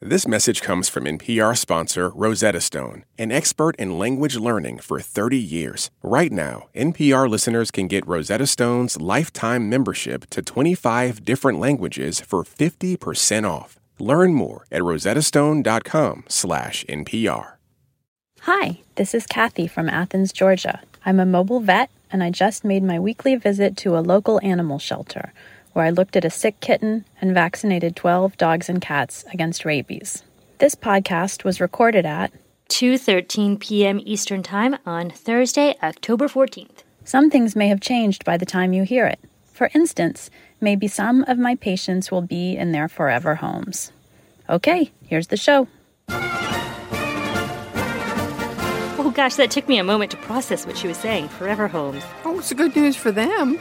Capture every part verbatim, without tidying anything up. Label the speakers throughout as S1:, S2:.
S1: This message comes from N P R sponsor Rosetta Stone, an expert in language learning for thirty years. Right now, N P R listeners can get Rosetta Stone's lifetime membership to twenty-five different languages for fifty percent off. Learn more at rosettastone.com slash NPR.
S2: Hi, this is Kathy from Athens, Georgia. I'm a mobile vet, and I just made my weekly visit to a local animal shelter, where I looked at a sick kitten and vaccinated twelve dogs and cats against rabies. This podcast was recorded at
S3: two thirteen p.m. Eastern Time on Thursday, October fourteenth.
S2: Some things may have changed by the time you hear it. For instance, maybe some of my patients will be in their forever homes. Okay, here's the show.
S3: Oh gosh, that took me a moment to process what she was saying. Forever homes.
S4: Oh, it's good news for them.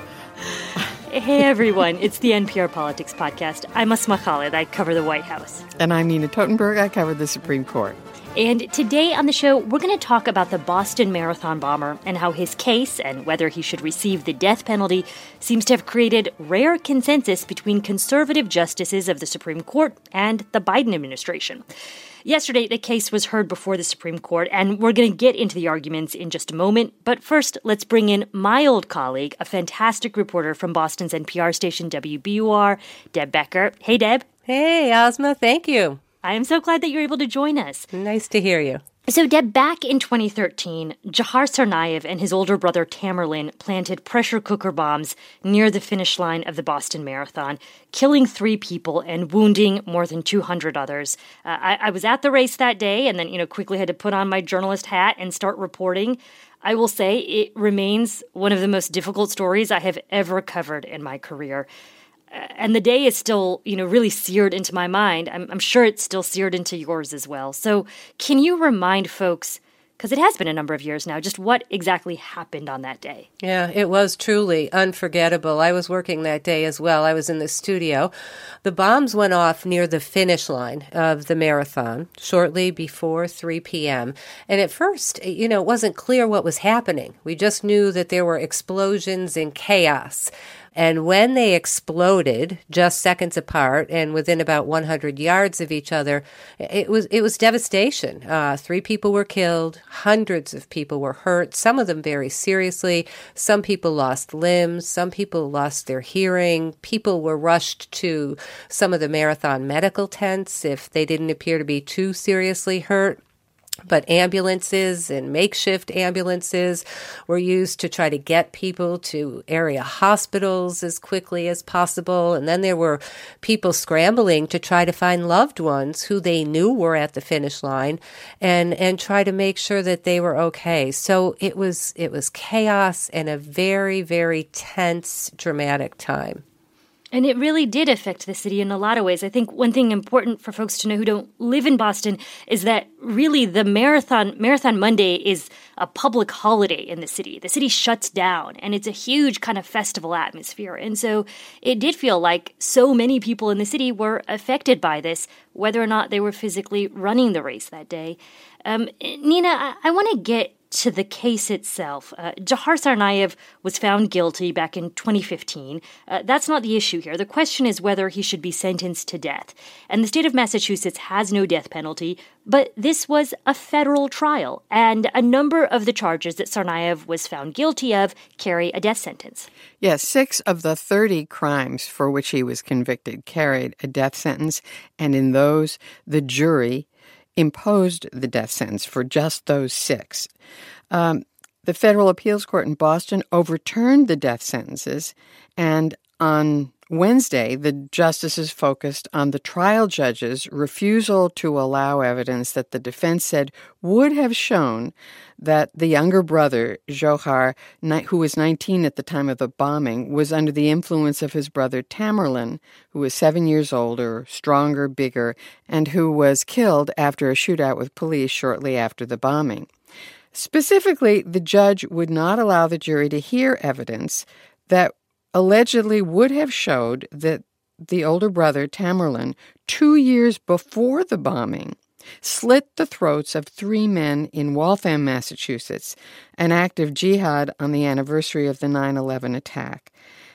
S3: Hey everyone, it's the N P R Politics Podcast. I'm Asma Khalid. I cover the White House.
S4: And I'm Nina Totenberg. I cover the Supreme Court.
S3: And today on the show, we're going to talk about the Boston Marathon bomber and how his case and whether he should receive the death penalty seems to have created rare consensus between conservative justices of the Supreme Court and the Biden administration. Yesterday, the case was heard before the Supreme Court, and we're going to get into the arguments in just a moment. But first, let's bring in my old colleague, a fantastic reporter from Boston's N P R station W B U R, Deb Becker. Hey, Deb.
S5: Hey, Asma. Thank you.
S3: I am so glad that you're able to join us.
S5: Nice to hear you.
S3: So, Deb, back in twenty thirteen, Jahar Tsarnaev and his older brother Tamerlan planted pressure cooker bombs near the finish line of the Boston Marathon, killing three people and wounding more than two hundred others. Uh, I, I was at the race that day and then, you know, quickly had to put on my journalist hat and start reporting. I will say it remains one of the most difficult stories I have ever covered in my career. And the day is still, you know, really seared into my mind. I'm, I'm sure it's still seared into yours as well. So can you remind folks, because it has been a number of years now, just what exactly happened on that day?
S5: Yeah, it was truly unforgettable. I was working that day as well. I was in the studio. The bombs went off near the finish line of the marathon shortly before three p.m. And at first, you know, it wasn't clear what was happening. We just knew that there were explosions and chaos. And when they exploded, just seconds apart and within about one hundred yards of each other, it was it was devastation. Uh, three people were killed, hundreds of people were hurt, some of them very seriously. Some people lost limbs, some people lost their hearing. People were rushed to some of the marathon medical tents if they didn't appear to be too seriously hurt. But ambulances and makeshift ambulances were used to try to get people to area hospitals as quickly as possible. And then there were people scrambling to try to find loved ones who they knew were at the finish line and, and try to make sure that they were okay. So it was it was chaos and a very, very tense, dramatic time.
S3: And it really did affect the city in a lot of ways. I think one thing important for folks to know who don't live in Boston is that really the Marathon Marathon Monday is a public holiday in the city. The city shuts down, and it's a huge kind of festival atmosphere. And so it did feel like so many people in the city were affected by this, whether or not they were physically running the race that day. Um, Nina, I, I want to get to the case itself. Uh, Jahar Tsarnaev was found guilty back in twenty fifteen. Uh, that's not the issue here. The question is whether he should be sentenced to death. And the state of Massachusetts has no death penalty, but this was a federal trial, and a number of the charges that Tsarnaev was found guilty of carry a death sentence.
S4: Yes, six of the thirty crimes for which he was convicted carried a death sentence, and in those, the jury imposed the death sentence for just those six. Um, the Federal Appeals Court in Boston overturned the death sentences, and on Wednesday, the justices focused on the trial judge's refusal to allow evidence that the defense said would have shown that the younger brother, Jahar, who was nineteen at the time of the bombing, was under the influence of his brother Tamerlan, who was seven years older, stronger, bigger, and who was killed after a shootout with police shortly after the bombing. Specifically, the judge would not allow the jury to hear evidence that allegedly would have showed that the older brother, Tamerlan, two years before the bombing, slit the throats of three men in Waltham, Massachusetts, an act of jihad on the anniversary of the nine eleven attack.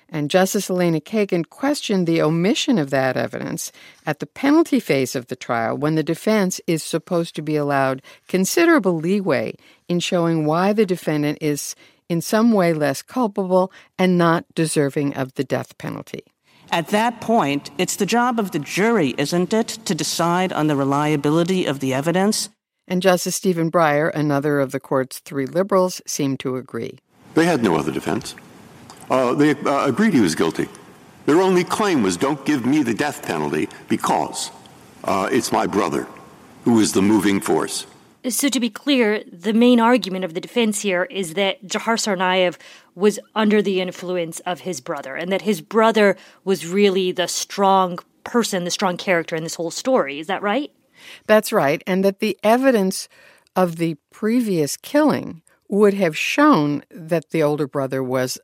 S4: And Justice Elena Kagan questioned the omission of that evidence at the penalty phase of the trial when the defense is supposed to be allowed considerable leeway in showing why the defendant is in some way less culpable and not deserving of the death penalty.
S6: At that point, it's the job of the jury, isn't it, to decide on the reliability of the evidence?
S4: And Justice Stephen Breyer, another of the court's three liberals, seemed to agree.
S7: They had no other defense. Uh, they uh, agreed he was guilty. Their only claim was, don't give me the death penalty because uh, it's my brother who is the moving force.
S3: So to be clear, the main argument of the defense here is that Dzhokhar Tsarnaev was under the influence of his brother, and that his brother was really the strong person, the strong character in this whole story. Is that right?
S4: That's right, and that the evidence of the previous killing would have shown that the older brother was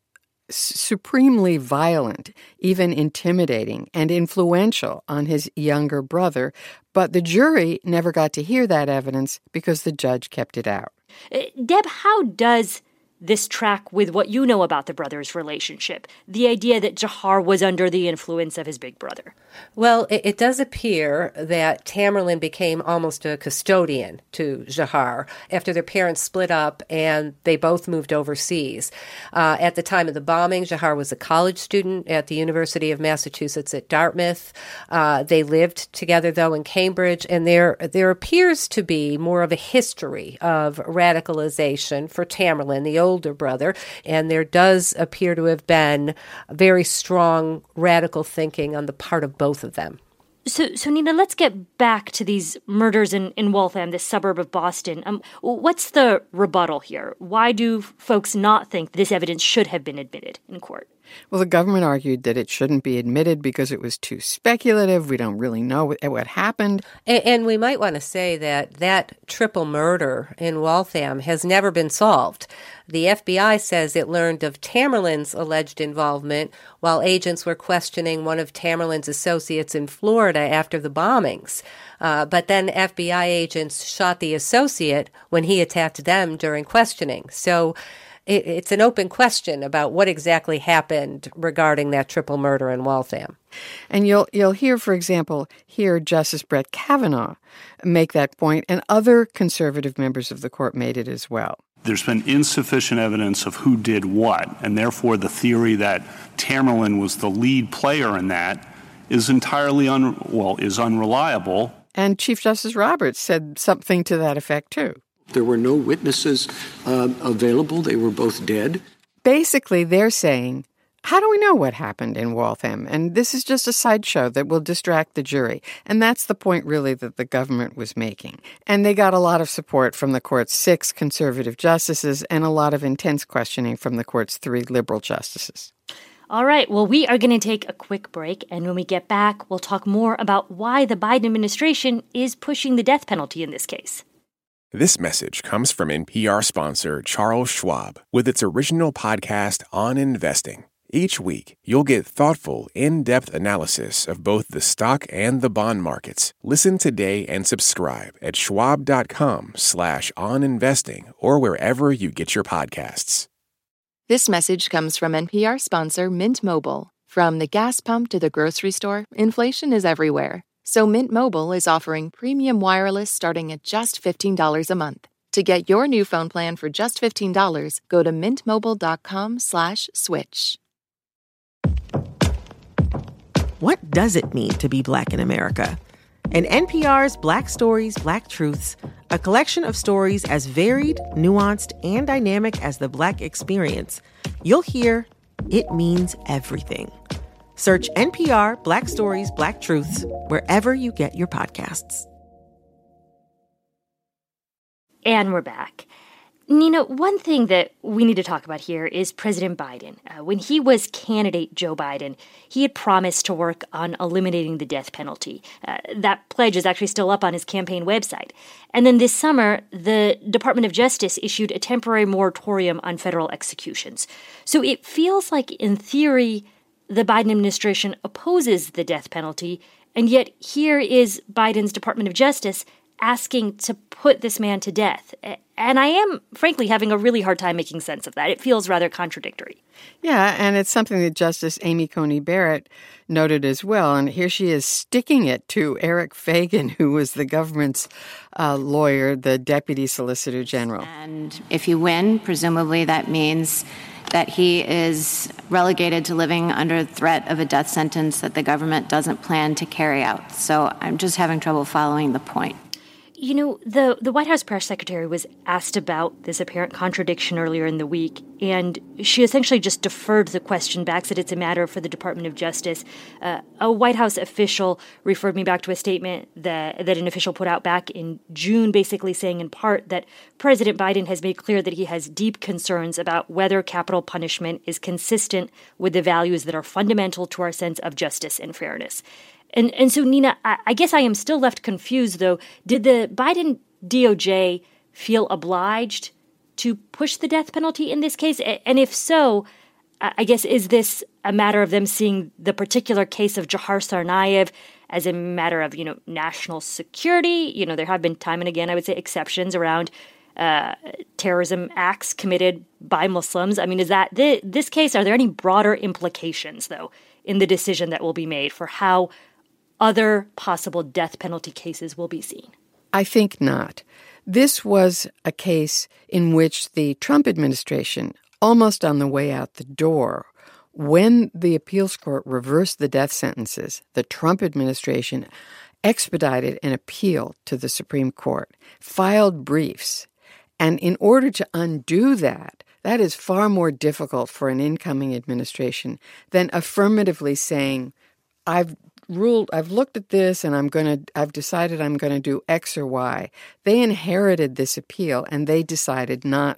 S4: supremely violent, even intimidating and influential on his younger brother, but the jury never got to hear that evidence because the judge kept it out.
S3: Uh, Deb, how does this track with what you know about the brothers' relationship, the idea that Dzhokhar was under the influence of his big brother?
S5: Well, it, it does appear that Tamerlan became almost a custodian to Dzhokhar after their parents split up and they both moved overseas. Uh, at the time of the bombing, Dzhokhar was a college student at the University of Massachusetts at Dartmouth. Uh, they lived together, though, in Cambridge, and there there appears to be more of a history of radicalization for Tamerlan, the older brother, and there does appear to have been very strong radical thinking on the part of both of them.
S3: So, so Nina, let's get back to these murders in, in Waltham, this suburb of Boston. Um, what's the rebuttal here? Why do folks not think this evidence should have been admitted in court?
S4: Well, the government argued that it shouldn't be admitted because it was too speculative. We don't really know what, what happened.
S5: And, and we might want to say that that triple murder in Waltham has never been solved. The F B I says it learned of Tamerlan's alleged involvement while agents were questioning one of Tamerlan's associates in Florida after the bombings. Uh, but then F B I agents shot the associate when he attacked them during questioning. So it, it's an open question about what exactly happened regarding that triple murder in Waltham.
S4: And you'll you'll hear, for example, hear Justice Brett Kavanaugh make that point, and other conservative members of the court made it as well.
S8: There's been insufficient evidence of who did what, and therefore the theory that Tamerlan was the lead player in that is entirely un well is unreliable.
S4: And Chief Justice Roberts said something to that effect too.
S9: There were no witnesses uh, available. They were both dead.
S4: Basically, they're saying, how do we know what happened in Waltham? And this is just a sideshow that will distract the jury. And that's the point, really, that the government was making. And they got a lot of support from the court's six conservative justices and a lot of intense questioning from the court's three liberal justices.
S3: All right, well, we are going to take a quick break, and when we get back, we'll talk more about why the Biden administration is pushing the death penalty in this case.
S1: This message comes from N P R sponsor Charles Schwab with its original podcast on investing. Each week, you'll get thoughtful, in-depth analysis of both the stock and the bond markets. Listen today and subscribe at schwab.com slash on investing or wherever you get your podcasts.
S10: This message comes from N P R sponsor Mint Mobile. From the gas pump to the grocery store, inflation is everywhere. So Mint Mobile is offering premium wireless starting at just fifteen dollars a month. To get your new phone plan for just fifteen dollars, go to mintmobile.com slash switch.
S11: What does it mean to be Black in America? In N P R's Black Stories, Black Truths, a collection of stories as varied, nuanced, and dynamic as the Black experience, you'll hear it means everything. Search N P R Black Stories, Black Truths wherever you get your podcasts.
S3: And we're back. Nina, one thing that we need to talk about here is President Biden. Uh, when he was candidate Joe Biden, he had promised to work on eliminating the death penalty. Uh, that pledge is actually still up on his campaign website. And then this summer, the Department of Justice issued a temporary moratorium on federal executions. So it feels like, in theory, the Biden administration opposes the death penalty, and yet here is Biden's Department of Justice asking to put this man to death. And I am, frankly, having a really hard time making sense of that. It feels rather contradictory.
S4: Yeah, and it's something that Justice Amy Coney Barrett noted as well. And here she is sticking it to Eric Fagan, who was the government's uh, lawyer, the Deputy Solicitor General.
S12: And if you win, presumably that means that he is relegated to living under threat of a death sentence that the government doesn't plan to carry out. So I'm just having trouble following the point.
S3: You know, the, the White House press secretary was asked about this apparent contradiction earlier in the week, and she essentially just deferred the question back, said it's a matter for the Department of Justice. Uh, a White House official referred me back to a statement that, that an official put out back in June, basically saying in part that President Biden has made clear that he has deep concerns about whether capital punishment is consistent with the values that are fundamental to our sense of justice and fairness. And and so, Nina, I, I guess I am still left confused, though. Did the Biden D O J feel obliged to push the death penalty in this case? And if so, I guess, is this a matter of them seeing the particular case of Jahar Tsarnaev as a matter of, you know, national security? You know, there have been time and again, I would say, exceptions around uh, terrorism acts committed by Muslims. I mean, is that the, this case? Are there any broader implications, though, in the decision that will be made for how other possible death penalty cases will be seen?
S4: I think not. This was a case in which the Trump administration, almost on the way out the door, when the appeals court reversed the death sentences, the Trump administration expedited an appeal to the Supreme Court, filed briefs. And in order to undo that, that is far more difficult for an incoming administration than affirmatively saying, I've ruled, I've looked at this and I'm going to, I've decided I'm going to do X or Y. They inherited this appeal and they decided not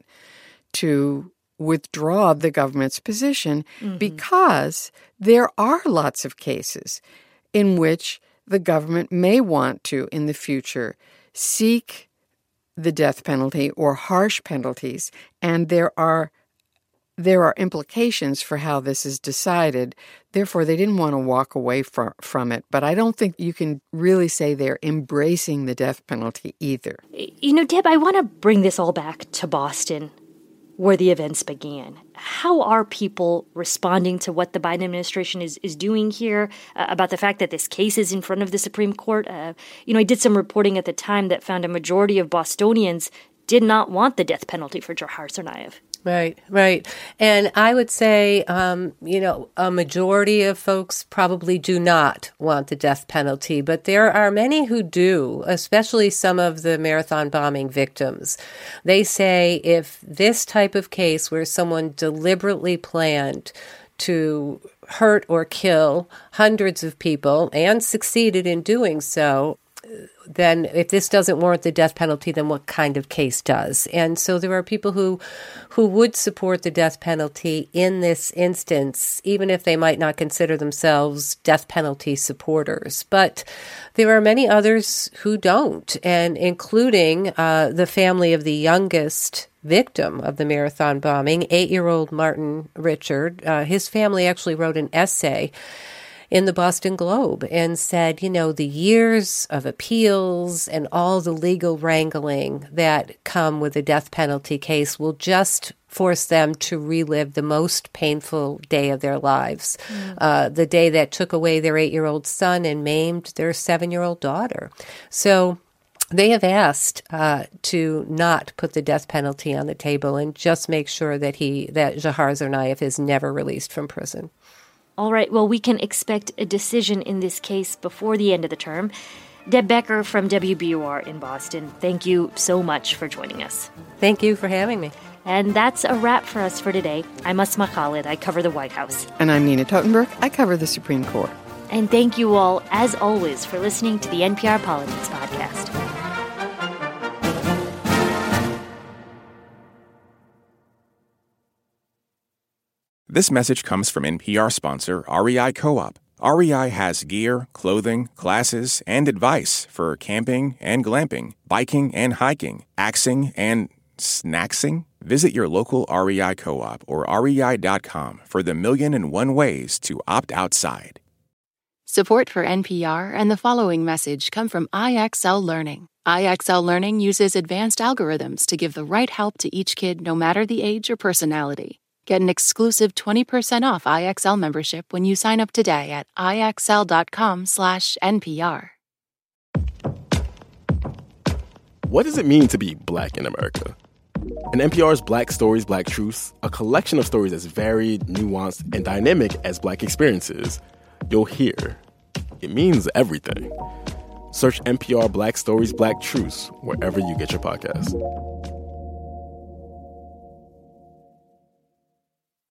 S4: to withdraw the government's position mm-hmm. because there are lots of cases in which the government may want to, in the future, seek the death penalty or harsh penalties, and there are there are implications for how this is decided. Therefore, they didn't want to walk away from, from it. But I don't think you can really say they're embracing the death penalty either.
S3: You know, Deb, I want to bring this all back to Boston, where the events began. How are people responding to what the Biden administration is, is doing here, uh, about the fact that this case is in front of the Supreme Court? Uh, you know, I did some reporting at the time that found a majority of Bostonians did not want the death penalty for Jahar Tsarnaev.
S5: Right, right. And I would say, um, you know, a majority of folks probably do not want the death penalty, but there are many who do, especially some of the marathon bombing victims. They say if this type of case where someone deliberately planned to hurt or kill hundreds of people and succeeded in doing so, then if this doesn't warrant the death penalty, then what kind of case does? And so there are people who who would support the death penalty in this instance, even if they might not consider themselves death penalty supporters. But there are many others who don't, and including uh, the family of the youngest victim of the marathon bombing, eight-year-old Martin Richard. Uh, his family actually wrote an essay in the Boston Globe and said, you know, the years of appeals and all the legal wrangling that come with a death penalty case will just force them to relive the most painful day of their lives, mm. uh, the day that took away their eight-year-old son and maimed their seven-year-old daughter. So they have asked uh, to not put the death penalty on the table and just make sure that he that Jahar Tsarnaev is never released from prison.
S3: All right, well, we can expect a decision in this case before the end of the term. Deb Becker from W B U R in Boston, thank you so much for joining us.
S5: Thank you for having me.
S3: And that's a wrap for us for today. I'm Asma Khalid. I cover the White House.
S4: And I'm Nina Totenberg. I cover the Supreme Court.
S3: And thank you all, as always, for listening to the N P R Politics Podcast.
S1: This message comes from N P R sponsor R E I Co-op. R E I has gear, clothing, classes, and advice for camping and glamping, biking and hiking, axing and snacksing. Visit your local R E I Co-op or R E I dot com for the million and one ways to opt outside.
S10: Support for N P R and the following message come from I X L Learning. I X L Learning uses advanced algorithms to give the right help to each kid no matter the age or personality. Get an exclusive twenty percent off I X L membership when you sign up today at IXL.com slash NPR.
S13: What does it mean to be Black in America? In N P R's Black Stories, Black Truths, a collection of stories as varied, nuanced, and dynamic as Black experiences, you'll hear it means everything. Search N P R Black Stories, Black Truths wherever you get your podcasts.